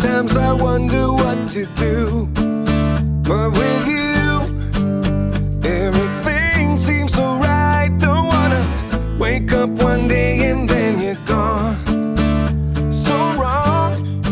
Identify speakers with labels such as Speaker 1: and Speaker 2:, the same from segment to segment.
Speaker 1: Sometimes I wonder what to do, but with you, everything seems so right. Don't wanna wake up one day and then you're gone. So wrong.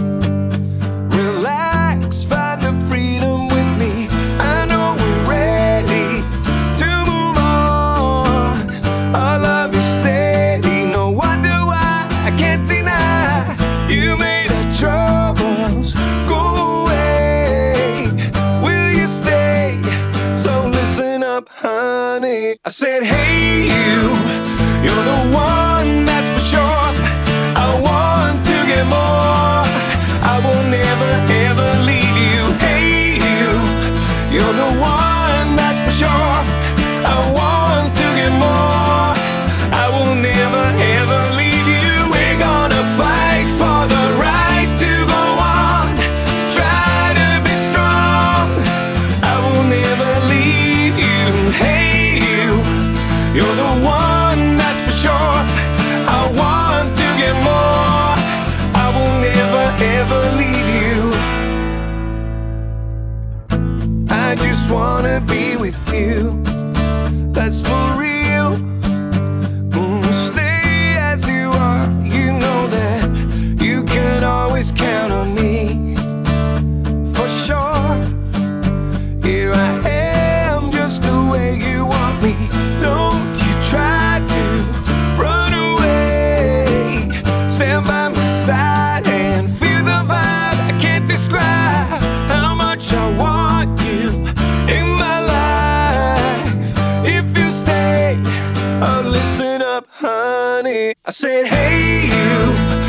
Speaker 1: Relax, find the freedom with me. I know we're ready to move on. Our love is steady, no wonder why I can't deny. You made our troubles go away. Will you stay? So listen up, honey. I said, hey, you're the one, that's for sure. I want to get more. I will never ever leave you. Hey, you're the one, that's for sure. I want to get more. I will never ever leave you. We're gonna fight for the right to go on. Try to be strong. I will never leave you. Hey, you're the one, that's for sure. I want to get more. I will never ever leave you. I just wanna be with you. That's for real. Stay as you are. You know that you can always count on me. For sure. Here I am, just the way you want me. Don't you try to run away. Stand by my side and feel the vibe. I can't describe how much I want you in my life. If you stay, oh, listen up, honey. I said, hey,